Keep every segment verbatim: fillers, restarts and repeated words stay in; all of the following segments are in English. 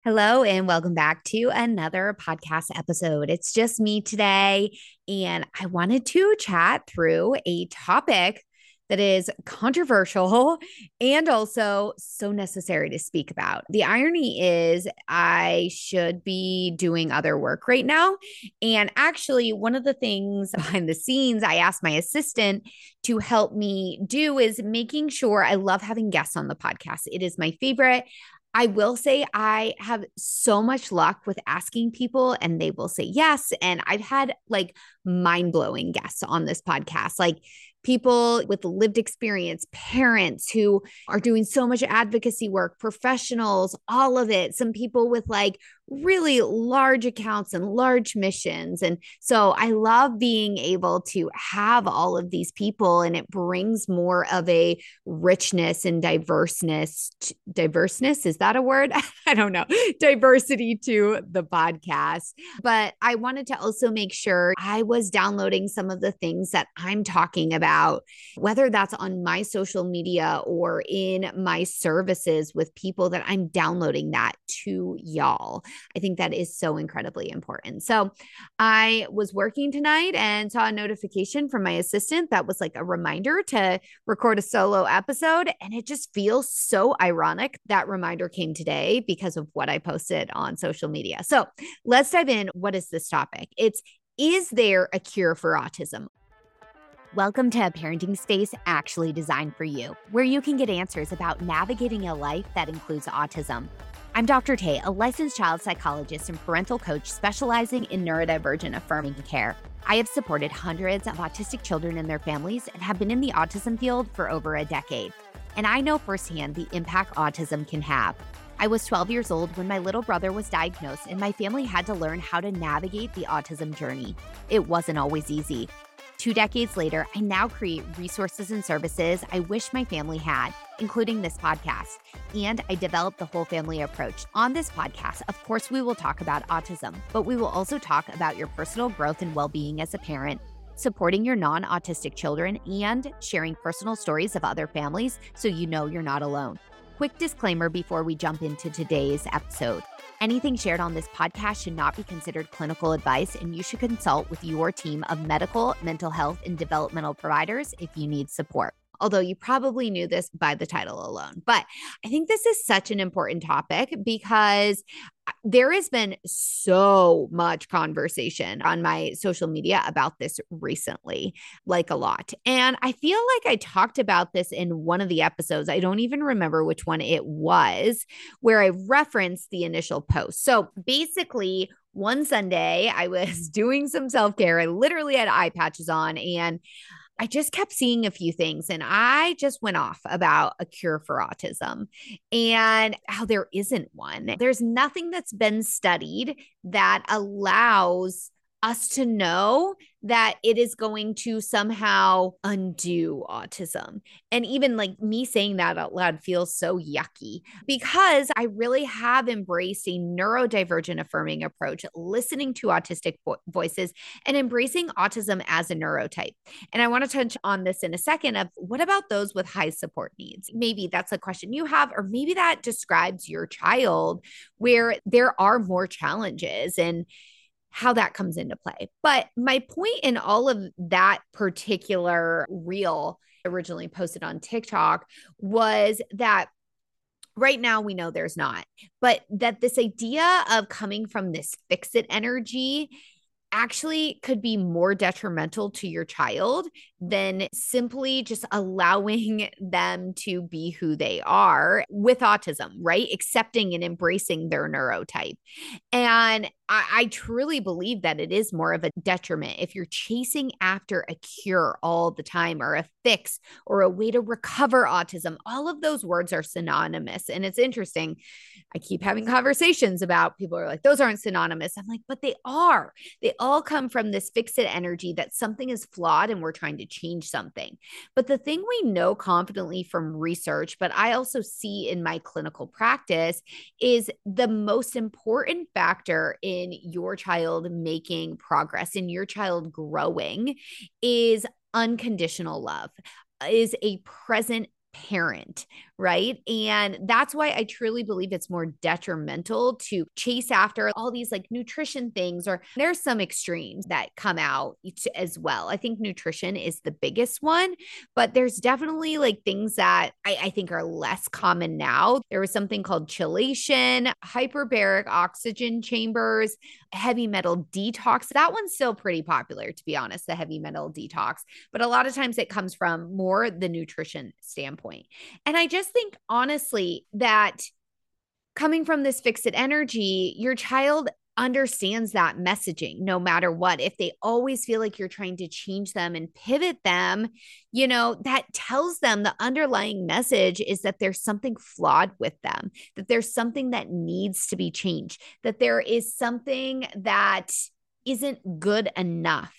Hello, and welcome back to another podcast episode. It's just me today, and I wanted to chat through a topic that is controversial and also so necessary to speak about. The irony is, I should be doing other work right now. And actually, one of the things behind the scenes I asked my assistant to help me do is making sure I love having guests on the podcast. It is my favorite. I will say I have so much luck with asking people and they will say yes. And I've had like mind blowing guests on this podcast, like people with lived experience, parents who are doing so much advocacy work, professionals, all of it. Some people with like really large accounts and large missions. And so I love being able to have all of these people, and it brings more of a richness and diverseness. Diverseness, is that a word? I don't know. Diversity to the podcast. But I wanted to also make sure I was downloading some of the things that I'm talking about, whether that's on my social media or in my services with people that I'm downloading that to y'all. I think that is so incredibly important. So I was working tonight and saw a notification from my assistant that was like a reminder to record a solo episode. And it just feels so ironic that reminder came today because of what I posted on social media. So let's dive in. What is this topic? It's, is there a cure for autism? Welcome to a parenting space actually designed for you, where you can get answers about navigating a life that includes autism. I'm Doctor Tay, a licensed child psychologist and parental coach specializing in neurodivergent affirming care. I have supported hundreds of autistic children and their families and have been in the autism field for over a decade. And I know firsthand the impact autism can have. I was twelve years old when my little brother was diagnosed, and my family had to learn how to navigate the autism journey. It wasn't always easy. Two decades later, I now create resources and services I wish my family had, including this podcast. And I developed the whole family approach. On this podcast, of course, we will talk about autism, but we will also talk about your personal growth and well-being as a parent, supporting your non-autistic children, and sharing personal stories of other families so you know you're not alone. Quick disclaimer before we jump into today's episode. Anything shared on this podcast should not be considered clinical advice, and you should consult with your team of medical, mental health, and developmental providers if you need support. Although you probably knew this by the title alone. But I think this is such an important topic because there has been so much conversation on my social media about this recently, like a lot. And I feel like I talked about this in one of the episodes. I don't even remember which one it was, where I referenced the initial post. So basically, one Sunday, I was doing some self-care. I literally had eye patches on, and I just kept seeing a few things, and I just went off about a cure for autism and how there isn't one. There's nothing that's been studied that allows us to know that it is going to somehow undo autism. And even like me saying that out loud feels so yucky because I really have embraced a neurodivergent affirming approach, listening to autistic vo- voices and embracing autism as a neurotype. And I want to touch on this in a second of what about those with high support needs? Maybe that's a question you have, or maybe that describes your child where there are more challenges and how that comes into play. But my point in all of that particular reel originally posted on TikTok was that right now we know there's not, but that this idea of coming from this fix it energy actually could be more detrimental to your child than simply just allowing them to be who they are with autism, right? Accepting and embracing their neurotype. And I, I truly believe that it is more of a detriment if you're chasing after a cure all the time, or a fix, or a way to recover autism. All of those words are synonymous. And it's interesting. I keep having conversations about people are like, those aren't synonymous. I'm like, but they are. They all come from this fix it energy that something is flawed and we're trying to change something. But the thing we know confidently from research, but I also see in my clinical practice, is the most important factor in your child making progress, in your child growing, is unconditional love, is a present parent, right? And that's why I truly believe it's more detrimental to chase after all these like nutrition things, or there's some extremes that come out as well. I think nutrition is the biggest one, but there's definitely like things that I, I think are less common now. There was something called chelation, hyperbaric oxygen chambers, heavy metal detox. That one's still pretty popular, to be honest, the heavy metal detox, but a lot of times it comes from more the nutrition standpoint. And I just think honestly that coming from this Fix It energy, your child understands that messaging no matter what. If they always feel like you're trying to change them and pivot them, you know, that tells them the underlying message is that there's something flawed with them, that there's something that needs to be changed, that there is something that isn't good enough.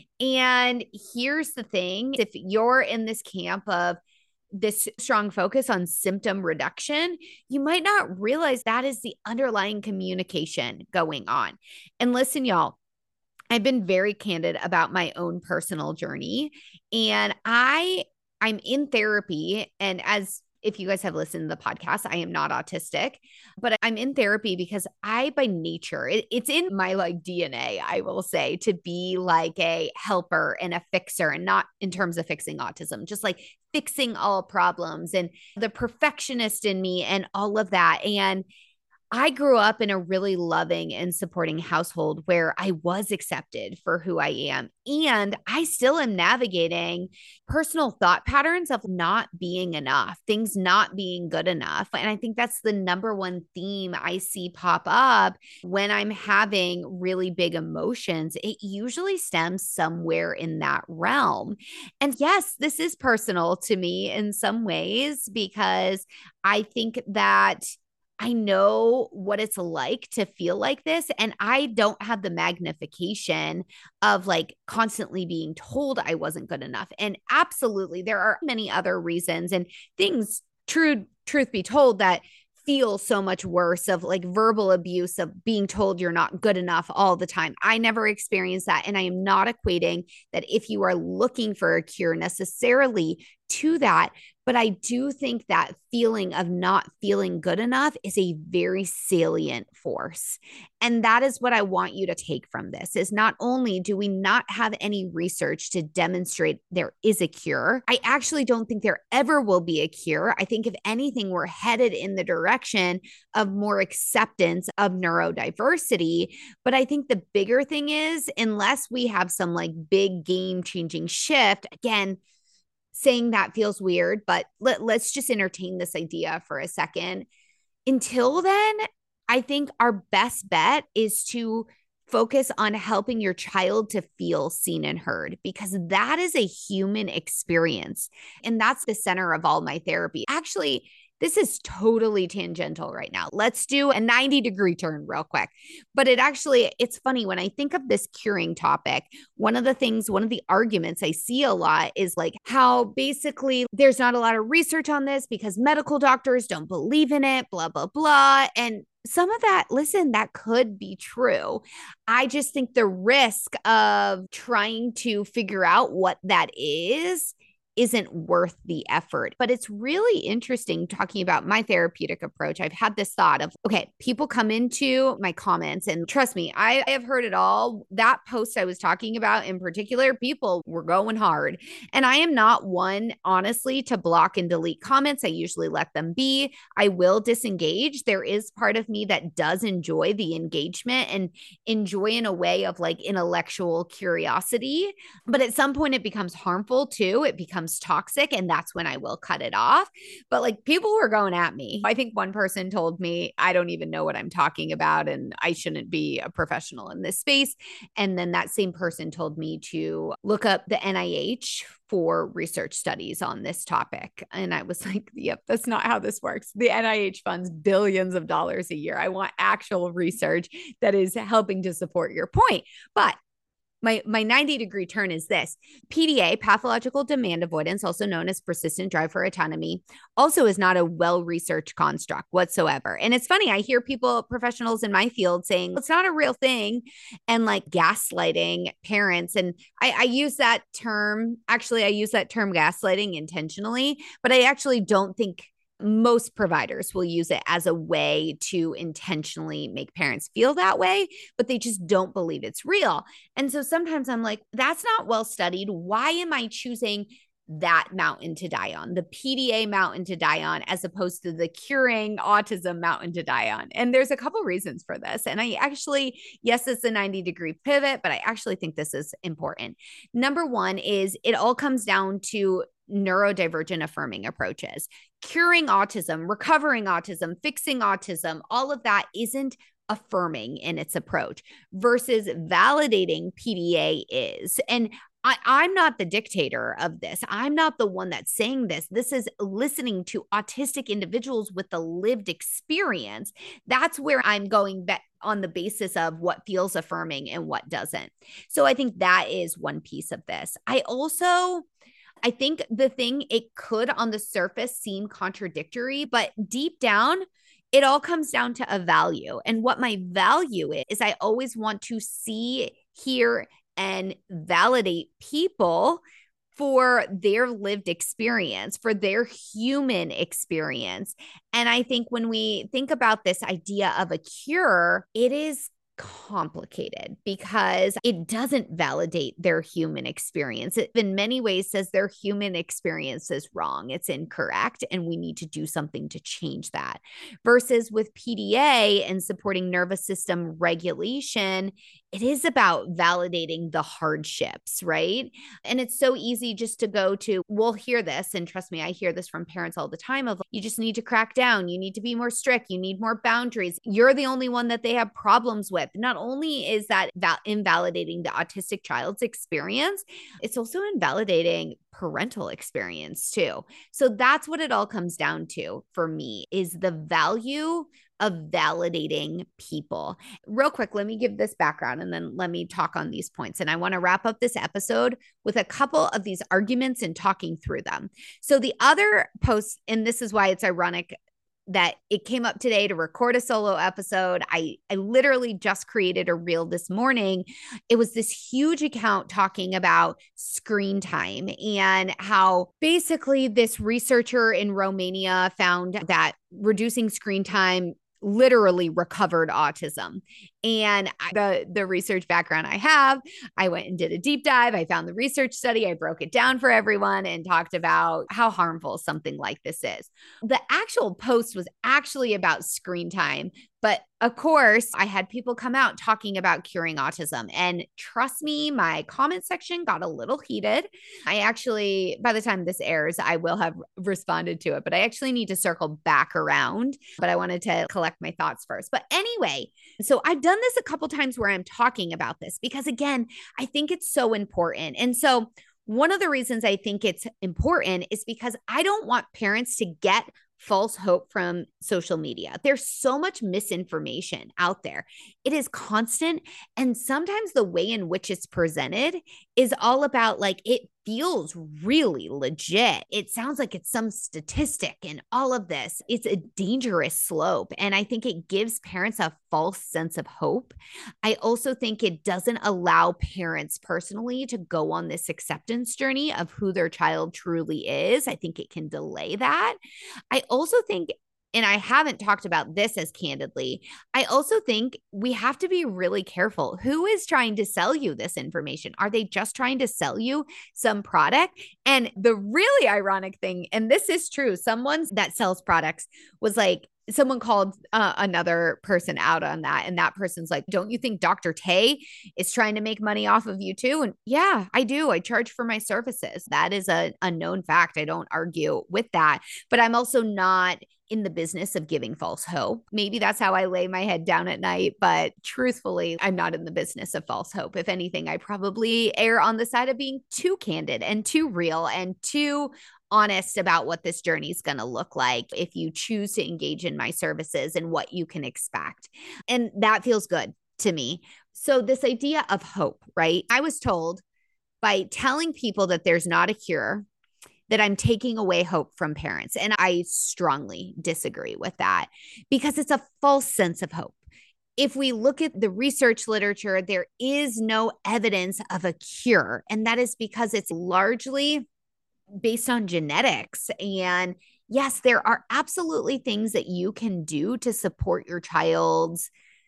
And here's the thing, if you're in this camp of this strong focus on symptom reduction, you might not realize that is the underlying communication going on. And listen, y'all, I've been very candid about my own personal journey, and I I'm in therapy. And as if you guys have listened to the podcast, I am not autistic, but I'm in therapy because I, by nature, it, it's in my like D N A, I will say, to be like a helper and a fixer, and not in terms of fixing autism, just like fixing all problems and the perfectionist in me and all of that. And I grew up in a really loving and supporting household where I was accepted for who I am. And I still am navigating personal thought patterns of not being enough, things not being good enough. And I think that's the number one theme I see pop up when I'm having really big emotions. It usually stems somewhere in that realm. And yes, this is personal to me in some ways, because I think that I know what it's like to feel like this. And I don't have the magnification of like constantly being told I wasn't good enough. And absolutely, there are many other reasons and things, true, truth be told, that feel so much worse, of like verbal abuse, of being told you're not good enough all the time. I never experienced that. And I am not equating that if you are looking for a cure necessarily to that. But I do think that feeling of not feeling good enough is a very salient force. And that is what I want you to take from this, is not only do we not have any research to demonstrate there is a cure, I actually don't think there ever will be a cure. I think if anything, we're headed in the direction of more acceptance of neurodiversity. But I think the bigger thing is, unless we have some like big game-changing shift, again, saying that feels weird, but let, let's just entertain this idea for a second. Until then, I think our best bet is to focus on helping your child to feel seen and heard, because that is a human experience. And that's the center of all my therapy. Actually, this is totally tangential right now. Let's do a ninety degree turn real quick. But it actually, it's funny when I think of this curing topic, one of the things, one of the arguments I see a lot is like how basically there's not a lot of research on this because medical doctors don't believe in it, blah, blah, blah. And some of that, listen, that could be true. I just think the risk of trying to figure out what that is isn't worth the effort. But it's really interesting talking about my therapeutic approach. I've had this thought of, okay, people come into my comments, and trust me, I, I have heard it all. That post I was talking about in particular, people were going hard. And I am not one, honestly, to block and delete comments. I usually let them be. I will disengage. There is part of me that does enjoy the engagement and enjoy in a way of like intellectual curiosity. But at some point it becomes harmful too. It becomes toxic, and that's when I will cut it off. But like, people were going at me. I think one person told me I don't even know what I'm talking about and I shouldn't be a professional in this space. And then that same person told me to look up the N I H for research studies on this topic. And I was like, yep, that's not how this works. The N I H funds billions of dollars a year. I want actual research that is helping to support your point. But My my ninety degree turn is this. P D A, pathological demand avoidance, also known as persistent drive for autonomy, also is not a well-researched construct whatsoever. And it's funny, I hear people, professionals in my field, saying it's not a real thing, and like gaslighting parents. And I, I use that term, actually, I use that term gaslighting intentionally, but I actually don't think most providers will use it as a way to intentionally make parents feel that way, but they just don't believe it's real. And so sometimes I'm like, that's not well studied. Why am I choosing that mountain to die on, the P D A mountain to die on, as opposed to the curing autism mountain to die on? And there's a couple reasons for this. And I actually, yes, it's a ninety degree pivot, but I actually think this is important. Number one is it all comes down to neurodivergent affirming approaches. Curing autism, recovering autism, fixing autism, all of that isn't affirming in its approach versus validating P D A is. And I, I'm not the dictator of this. I'm not the one that's saying this. This is listening to autistic individuals with the lived experience. That's where I'm going back on the basis of what feels affirming and what doesn't. So I think that is one piece of this. I also, I think the thing, it could on the surface seem contradictory, but deep down, it all comes down to a value. And what my value is, is I always want to see, hear, and validate people for their lived experience, for their human experience. And I think when we think about this idea of a cure, it is complicated because it doesn't validate their human experience. It in many ways says their human experience is wrong, it's incorrect, and we need to do something to change that. Versus with P D A and supporting nervous system regulation, it is about validating the hardships, right? And it's so easy just to go to, we'll hear this, and trust me, I hear this from parents all the time of, you just need to crack down, you need to be more strict, you need more boundaries, you're the only one that they have problems with. Not only is that val- invalidating the autistic child's experience, it's also invalidating parental experience too. So that's what it all comes down to for me, is the value of validating people. Real quick, let me give this background and then let me talk on these points. And I want to wrap up this episode with a couple of these arguments and talking through them. So the other post, and this is why it's ironic that it came up today to record a solo episode. I, I literally just created a reel this morning. It was this huge account talking about screen time and how basically this researcher in Romania found that reducing screen time literally recovered autism. And the, the research background I have, I went and did a deep dive. I found the research study. I broke it down for everyone and talked about how harmful something like this is. The actual post was actually about screen time. But of course, I had people come out talking about curing autism. And trust me, my comment section got a little heated. I actually, by the time this airs, I will have responded to it, but I actually need to circle back around. But I wanted to collect my thoughts first. But anyway, so I've done this a couple times where I'm talking about this because, again, I think it's so important. And so one of the reasons I think it's important is because I don't want parents to get false hope from social media. There's so much misinformation out there. It is constant. And sometimes the way in which it's presented is all about, like, it feels really legit. It sounds like it's some statistic and all of this. It's a dangerous slope. And I think it gives parents a false sense of hope. I also think it doesn't allow parents personally to go on this acceptance journey of who their child truly is. I think it can delay that. I also think, and I haven't talked about this as candidly, I also think we have to be really careful. Who is trying to sell you this information? Are they just trying to sell you some product? And the really ironic thing, and this is true, someone that sells products was like, someone called uh, another person out on that. And that person's like, don't you think Doctor Tay is trying to make money off of you too? And yeah, I do. I charge for my services. That is a, a known fact. I don't argue with that, but I'm also not in the business of giving false hope. Maybe that's how I lay my head down at night, but truthfully, I'm not in the business of false hope. If anything, I probably err on the side of being too candid and too real and too honest about what this journey is going to look like if you choose to engage in my services and what you can expect. And that feels good to me. So this idea of hope, right? I was told by telling people that there's not a cure, that I'm taking away hope from parents. And I strongly disagree with that because it's a false sense of hope. If we look at the research literature, there is no evidence of a cure. And that is because it's largely based on genetics. And yes, there are absolutely things that you can do to support your child's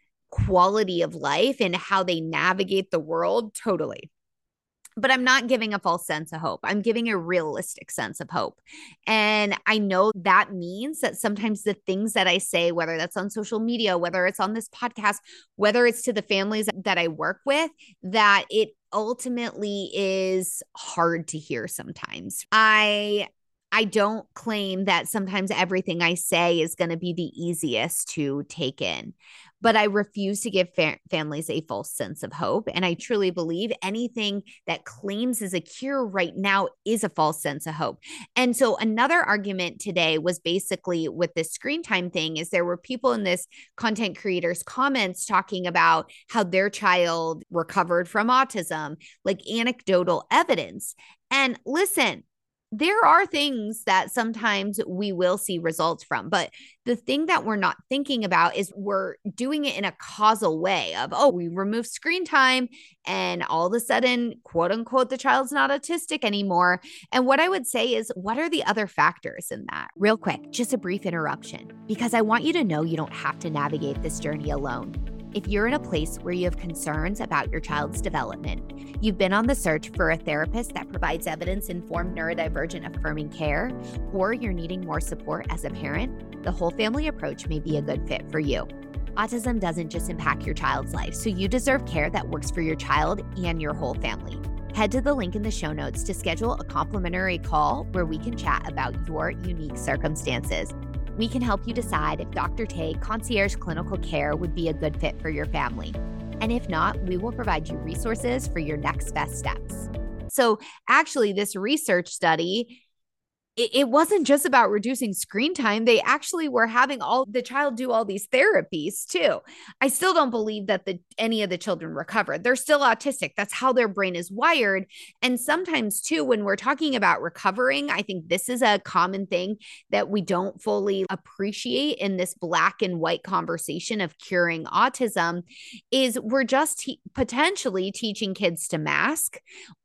quality of life and how they navigate the world. Totally. But I'm not giving a false sense of hope. I'm giving a realistic sense of hope. And I know that means that sometimes the things that I say, whether that's on social media, whether it's on this podcast, whether it's to the families that I work with, that it ultimately is hard to hear sometimes. I I don't claim that sometimes everything I say is going to be the easiest to take in, but I refuse to give fa- families a false sense of hope. And I truly believe anything that claims is a cure right now is a false sense of hope. And so another argument today was basically with this screen time thing is there were people in this content creators comments talking about how their child recovered from autism, like anecdotal evidence. And listen, there are things that sometimes we will see results from, but the thing that we're not thinking about is we're doing it in a causal way of, oh, we remove screen time and all of a sudden, quote unquote, the child's not autistic anymore. And what I would say is, what are the other factors in that? Real quick, just a brief interruption, because I want you to know you don't have to navigate this journey alone. If you're in a place where you have concerns about your child's development, you've been on the search for a therapist that provides evidence-informed neurodivergent affirming care, or you're needing more support as a parent, the whole family approach may be a good fit for you. Autism doesn't just impact your child's life, so you deserve care that works for your child and your whole family. Head to the link in the show notes to schedule a complimentary call where we can chat about your unique circumstances. We can help you decide if Doctor Tay Concierge Clinical Care would be a good fit for your family. And if not, we will provide you resources for your next best steps. So actually, this research study, it, it wasn't just about reducing screen time. They actually were having all the child do all these therapies too. I still don't believe that the any of the children recovered. They're still autistic. That's how their brain is wired. And sometimes too, when we're talking about recovering, I think this is a common thing that we don't fully appreciate in this black and white conversation of curing autism is we're just te- potentially teaching kids to mask.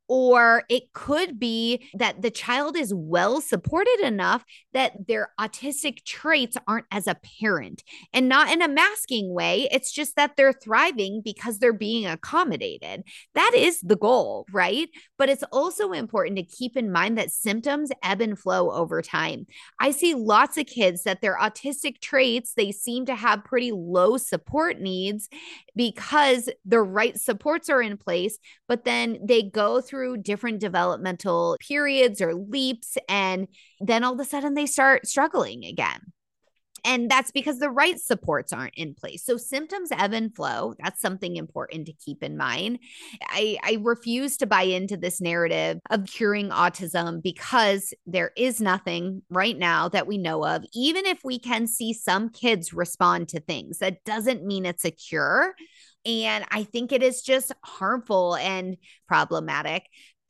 Or it could be that the child is well supported enough that their autistic traits aren't as apparent, and not in a masking way. It's just that they're thriving because they're being accommodated. That is the goal, right? But it's also important to keep in mind that symptoms ebb and flow over time. I see lots of kids that their autistic traits, they seem to have pretty low support needs because the right supports are in place, but then they go through different developmental periods or leaps, and then all of a sudden they start struggling again. And that's because the right supports aren't in place. So symptoms ebb and flow. That's something important to keep in mind. I, I refuse to buy into this narrative of curing autism because there is nothing right now that we know of. Even if we can see some kids respond to things, that doesn't mean it's a cure. And I think it is just harmful and problematic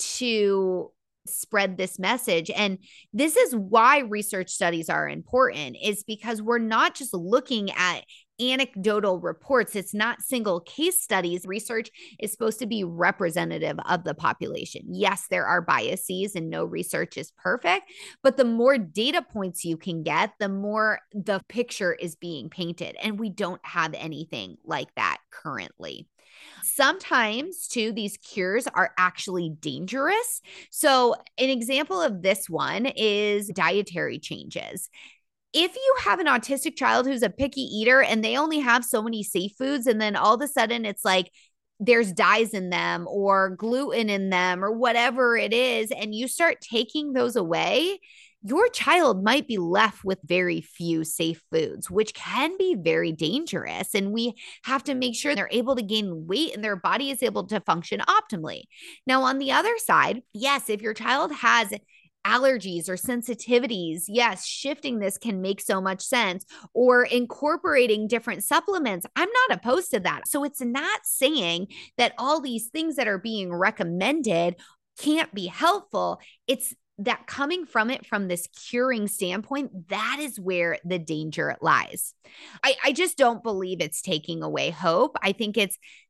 to spread this message. And this is why research studies are important, is because we're not just looking at anecdotal reports. It's not single case studies. Research is supposed to be representative of the population. Yes, there are biases and no research is perfect, but the more data points you can get, the more the picture is being painted. And we don't have anything like that currently. Sometimes, too, these cures are actually dangerous. So, an example of this one is dietary changes. If you have an autistic child who's a picky eater and they only have so many safe foods, and then all of a sudden it's like there's dyes in them or gluten in them or whatever it is, and you start taking those away, your child might be left with very few safe foods, which can be very dangerous. And we have to make sure they're able to gain weight and their body is able to function optimally. Now, on the other side, yes, if your child has allergies or sensitivities, yes, shifting this can make so much sense, or incorporating different supplements. I'm not opposed to that. So it's not saying that all these things that are being recommended can't be helpful. It's that coming from it from this curing standpoint, that is where the danger lies. I, I just don't believe it's taking away hope. I think it's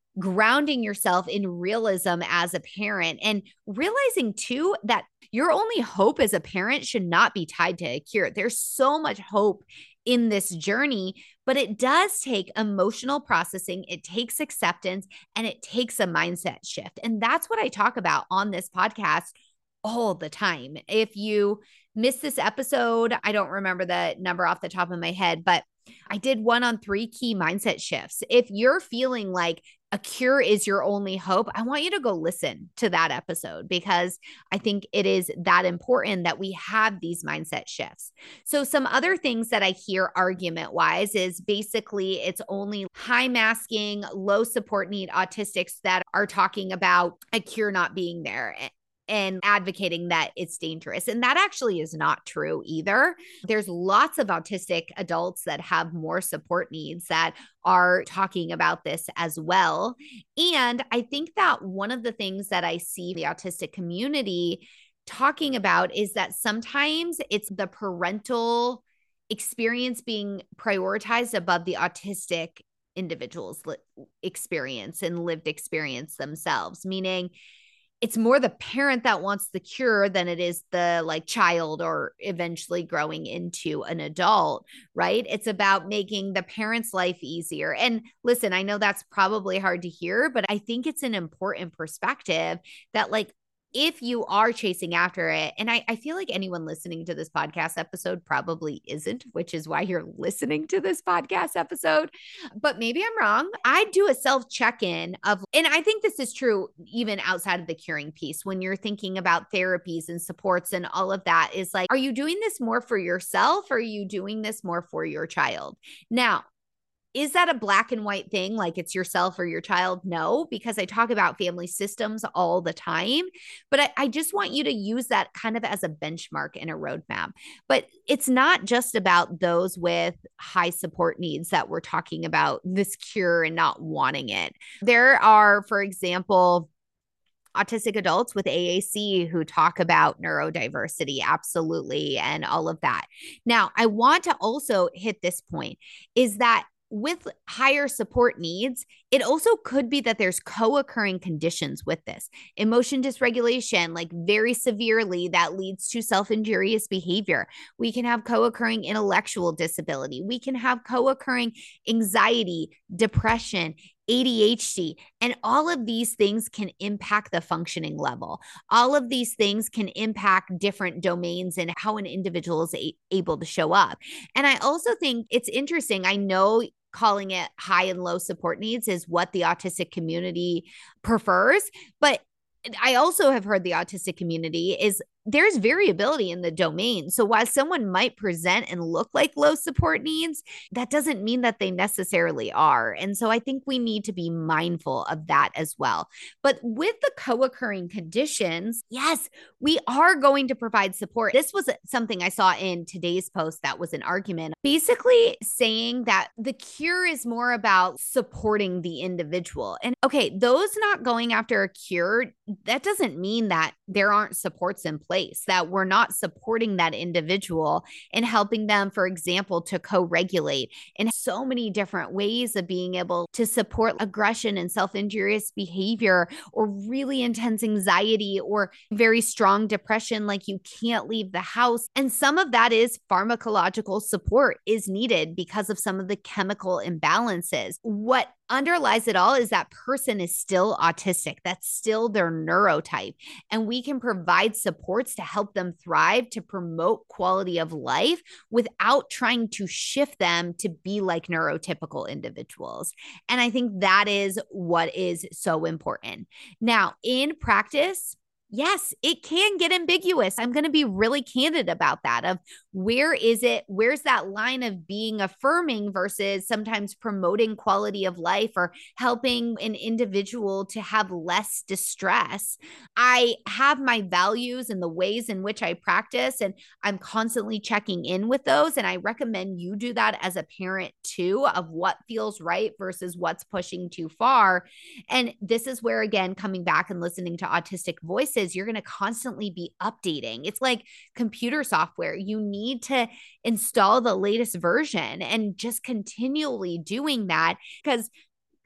grounding yourself in realism as a parent and realizing too that your only hope as a parent should not be tied to a cure. There's so much hope in this journey, but it does take emotional processing. It takes acceptance and it takes a mindset shift. And that's what I talk about on this podcast all the time. If you missed this episode, I don't remember the number off the top of my head, but I did one on three key mindset shifts. If you're feeling like a cure is your only hope, I want you to go listen to that episode because I think it is that important that we have these mindset shifts. So some other things that I hear argument wise is basically it's only high masking, low support need autistics that are talking about a cure not being there and advocating that it's dangerous. And that actually is not true either. There's lots of autistic adults that have more support needs that are talking about this as well. And I think that one of the things that I see the autistic community talking about is that sometimes it's the parental experience being prioritized above the autistic individual's li- experience and lived experience themselves, meaning it's more the parent that wants the cure than it is the like child or eventually growing into an adult, right? It's about making the parent's life easier. And listen, I know that's probably hard to hear, but I think it's an important perspective that like, if you are chasing after it, and I, I feel like anyone listening to this podcast episode probably isn't, which is why you're listening to this podcast episode, but maybe I'm wrong. I do a self check-in of, and I think this is true even outside of the curing piece, when you're thinking about therapies and supports and all of that is like, are you doing this more for yourself or are you doing this more for your child? Now, is that a black and white thing? Like it's yourself or your child? No, because I talk about family systems all the time, but I, I just want you to use that kind of as a benchmark and a roadmap. But it's not just about those with high support needs that we're talking about this cure and not wanting it. There are, for example, autistic adults with A A C who talk about neurodiversity, absolutely, and all of that. Now, I want to also hit this point is that with higher support needs, it also could be that there's co-occurring conditions with this. Emotion dysregulation, like very severely, that leads to self-injurious behavior. We can have co-occurring intellectual disability. We can have co-occurring anxiety, depression, A D H D, and all of these things can impact the functioning level. All of these things can impact different domains and how an individual is a- able to show up. And I also think it's interesting. I know calling it high and low support needs is what the autistic community prefers, but I also have heard the autistic community is there's variability in the domain. So while someone might present and look like low support needs, that doesn't mean that they necessarily are. And so I think we need to be mindful of that as well. But with the co-occurring conditions, yes, we are going to provide support. This was something I saw in today's post that was an argument, basically saying that the cure is more about supporting the individual. And okay, those not going after a cure, that doesn't mean that there aren't supports in place, that we're not supporting that individual and helping them, for example, to co-regulate in so many different ways of being able to support aggression and self-injurious behavior or really intense anxiety or very strong depression, like you can't leave the house. And some of that is pharmacological support is needed because of some of the chemical imbalances. What underlies it all is that person is still autistic. That's still their neurotype. And we can provide supports to help them thrive, to promote quality of life without trying to shift them to be like neurotypical individuals. And I think that is what is so important. Now, in practice, yes, it can get ambiguous. I'm going to be really candid about that of where is it, where's that line of being affirming versus sometimes promoting quality of life or helping an individual to have less distress. I have my values and the ways in which I practice, and I'm constantly checking in with those. And I recommend you do that as a parent too, of what feels right versus what's pushing too far. And this is where, again, coming back and listening to autistic voices, you're going to constantly be updating. It's like computer software. You need to install the latest version and just continually doing that because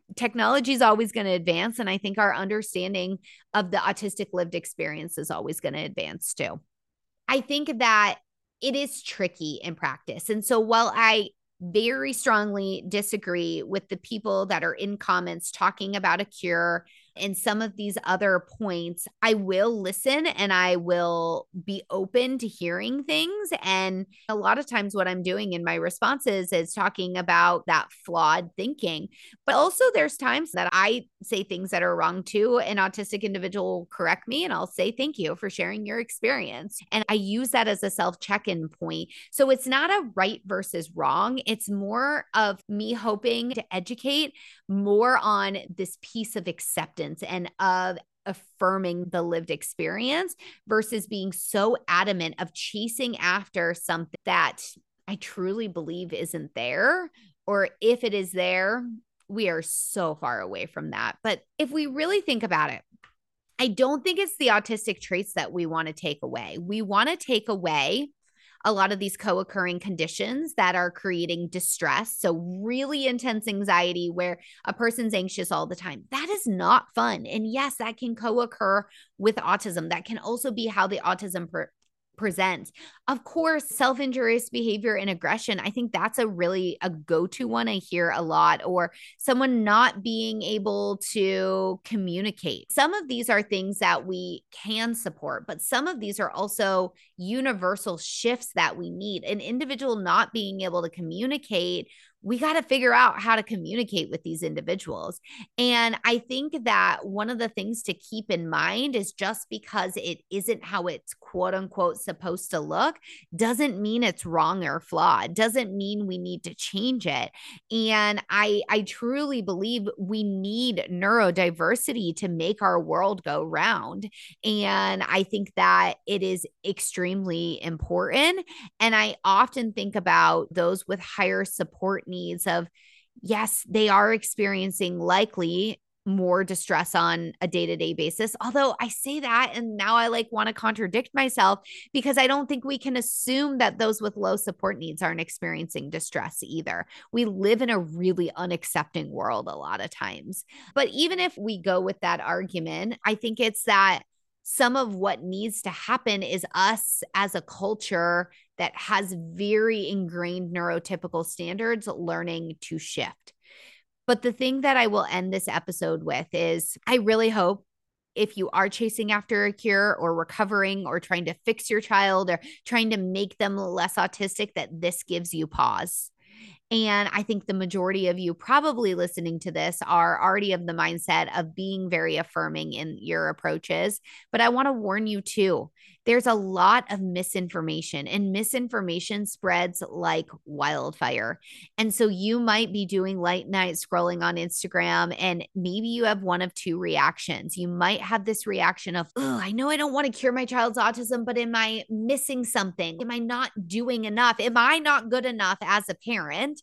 technology is always going to advance. And I think our understanding of the autistic lived experience is always going to advance too. I think that it is tricky in practice. And so while I very strongly disagree with the people that are in comments talking about a cure and some of these other points, I will listen and I will be open to hearing things. And a lot of times what I'm doing in my responses is talking about that flawed thinking. But also there's times that I say things that are wrong too. An autistic individual will correct me and I'll say, thank you for sharing your experience. And I use that as a self-check-in point. So it's not a right versus wrong. It's more of me hoping to educate more on this piece of acceptance and of affirming the lived experience versus being so adamant of chasing after something that I truly believe isn't there, or if it is there, we are so far away from that. But if we really think about it, I don't think it's the autistic traits that we want to take away. We want to take away a lot of these co-occurring conditions that are creating distress. So really intense anxiety where a person's anxious all the time. That is not fun. And yes, that can co-occur with autism. That can also be how the autism per- presents. Of course, self-injurious behavior and aggression. I think that's a really a go-to one I hear a lot, or someone not being able to communicate. Some of these are things that we can support, but some of these are also universal shifts that we need. An individual not being able to communicate, we got to figure out how to communicate with these individuals. And I think that one of the things to keep in mind is just because it isn't how it's quote unquote supposed to look doesn't mean it's wrong or flawed, doesn't mean we need to change it. And I, I truly believe we need neurodiversity to make our world go round. And I think that it is extremely important. And I often think about those with higher support needs of, yes, they are experiencing likely more distress on a day-to-day basis. Although I say that and now I like want to contradict myself because I don't think we can assume that those with low support needs aren't experiencing distress either. We live in a really unaccepting world a lot of times. But even if we go with that argument, I think it's that some of what needs to happen is us as a culture that has very ingrained neurotypical standards learning to shift. But the thing that I will end this episode with is I really hope if you are chasing after a cure or recovering or trying to fix your child or trying to make them less autistic, that this gives you pause. And I think the majority of you probably listening to this are already of the mindset of being very affirming in your approaches. But I want to warn you too, there's a lot of misinformation and misinformation spreads like wildfire. And so you might be doing late night scrolling on Instagram and maybe you have one of two reactions. You might have this reaction of, oh, I know I don't want to cure my child's autism, but am I missing something? Am I not doing enough? Am I not good enough as a parent?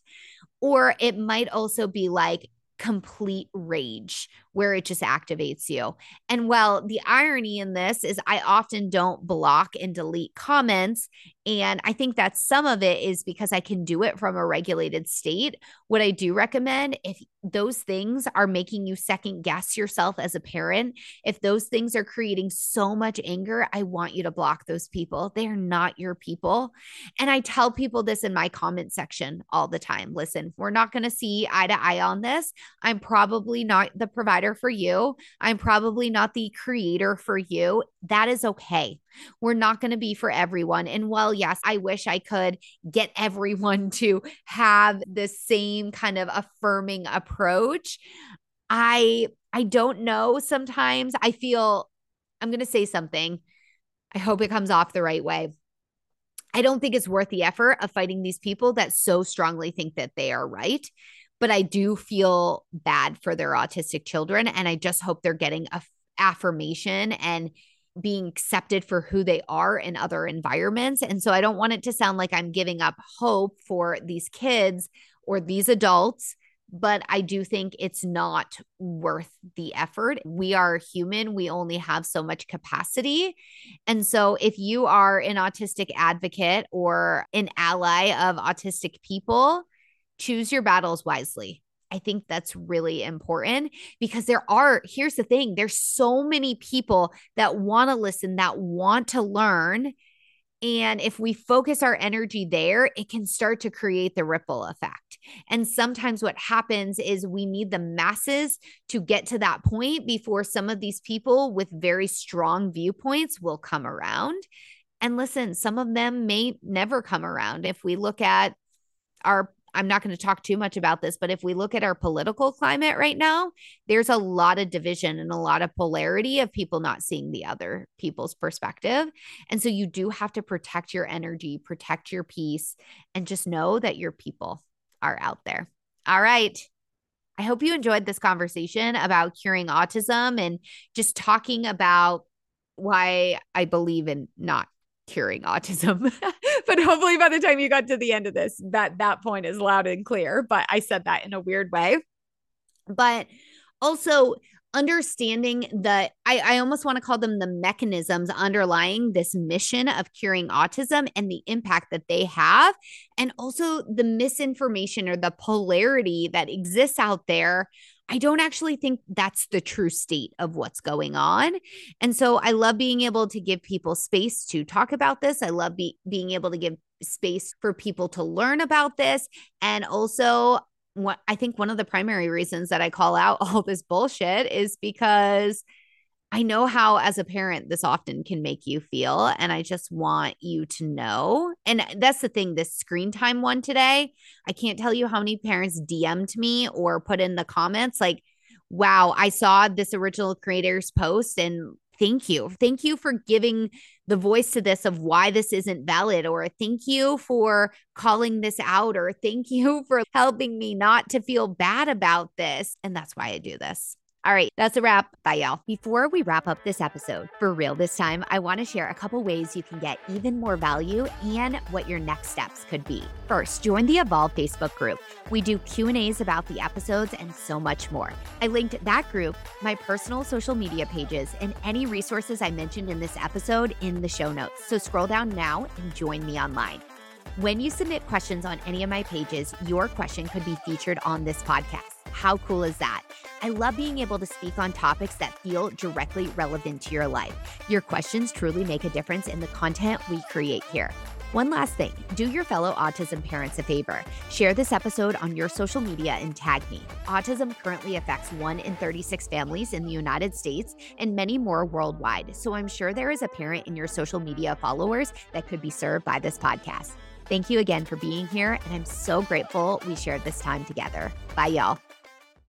Or it might also be like complete rage where it just activates you. And well, the irony in this is I often don't block and delete comments. And I think that some of it is because I can do it from a regulated state. What I do recommend, if those things are making you second guess yourself as a parent, if those things are creating so much anger, I want you to block those people. They are not your people. And I tell people this in my comment section all the time. Listen, we're not going to see eye to eye on this. I'm probably not the provider for you. I'm probably not the creator for you. That is okay. We're not going to be for everyone. And while, yes, I wish I could get everyone to have the same kind of affirming approach, I I don't know. Sometimes I feel, I'm going to say something. I hope it comes off the right way. I don't think it's worth the effort of fighting these people that so strongly think that they are right. But I do feel bad for their autistic children. And I just hope they're getting a affirmation and being accepted for who they are in other environments. And so I don't want it to sound like I'm giving up hope for these kids or these adults, but I do think it's not worth the effort. We are human. We only have so much capacity. And so if you are an autistic advocate or an ally of autistic people, choose your battles wisely. I think that's really important because there are, here's the thing, there's so many people that want to listen, that want to learn. And if we focus our energy there, it can start to create the ripple effect. And sometimes what happens is we need the masses to get to that point before some of these people with very strong viewpoints will come around. And listen, some of them may never come around. If we look at our I'm not going to talk too much about this, but if we look at our political climate right now, there's a lot of division and a lot of polarity of people not seeing the other people's perspective. And so you do have to protect your energy, protect your peace, and just know that your people are out there. All right. I hope you enjoyed this conversation about curing autism and just talking about why I believe in not curing autism. But hopefully by the time you got to the end of this, that that point is loud and clear. But I said that in a weird way. But also understanding that I, I almost want to call them the mechanisms underlying this mission of curing autism and the impact that they have. And also the misinformation or the polarity that exists out there. I don't actually think that's the true state of what's going on. And so I love being able to give people space to talk about this. I love be, being able to give space for people to learn about this. And also, what I think one of the primary reasons that I call out all this bullshit is because I know how, as a parent, this often can make you feel. And I just want you to know. And that's the thing, this screen time one today, I can't tell you how many parents D M'd me or put in the comments like, wow, I saw this original creator's post and thank you. Thank you for giving the voice to this of why this isn't valid, or thank you for calling this out, or thank you for helping me not to feel bad about this. And that's why I do this. All right, that's a wrap. Bye, y'all. Before we wrap up this episode, for real this time, I want to share a couple ways you can get even more value and what your next steps could be. First, join the Evolve Facebook group. We do Q and A's about the episodes and so much more. I linked that group, my personal social media pages, and any resources I mentioned in this episode in the show notes. So scroll down now and join me online. When you submit questions on any of my pages, your question could be featured on this podcast. How cool is that? I love being able to speak on topics that feel directly relevant to your life. Your questions truly make a difference in the content we create here. One last thing, do your fellow autism parents a favor. Share this episode on your social media and tag me. Autism currently affects one in thirty-six families in the United States and many more worldwide. So I'm sure there is a parent in your social media followers that could be served by this podcast. Thank you again for being here, and I'm so grateful we shared this time together. Bye, y'all.